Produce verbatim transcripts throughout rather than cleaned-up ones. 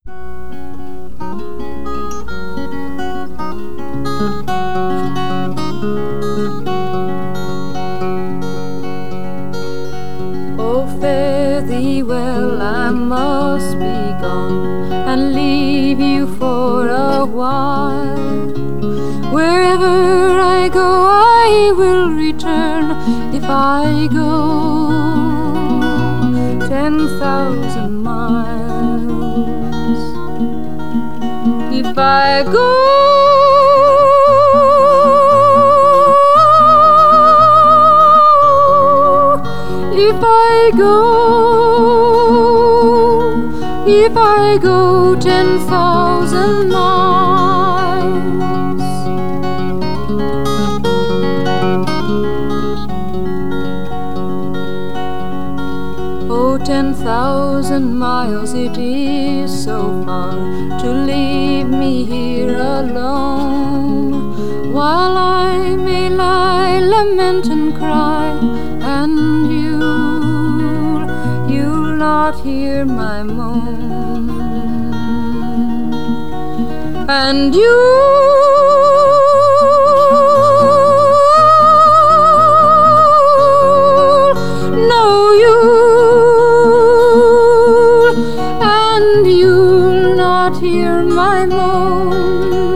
Oh, fare thee well, I must be gone and leave you for a while. Wherever I go, I will return if I go ten thousand miles. If I go If I go, if I go ten thousand miles. Oh, ten thousand miles, it is so far to leave me here alone, while I may lie, lament and cry, and you'll, you'll not hear my moan, and you know you'll, and you'll not hear my moan.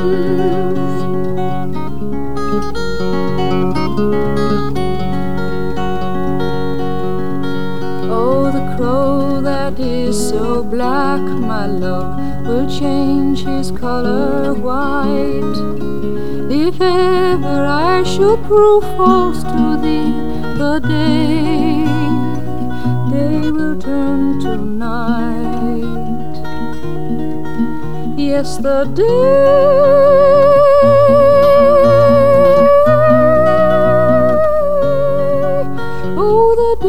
Oh, the crow that is so black, my love, will change his color white. If ever I should prove false to thee, the day, day will turn to night. Yes, the day, oh, the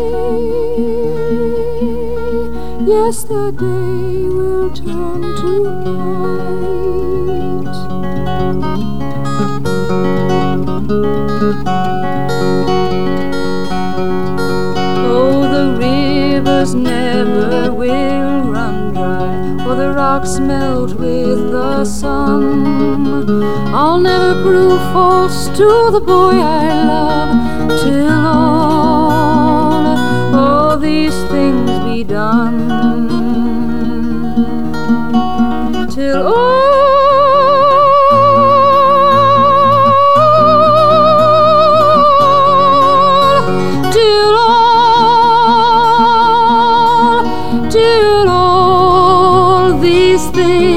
day, yes, the day will turn to night. Oh, the rivers never will run dry, or the rocks melt with the sun. I'll never prove false to the boy I love, till all, all these things be done. Till all, till all, till all these things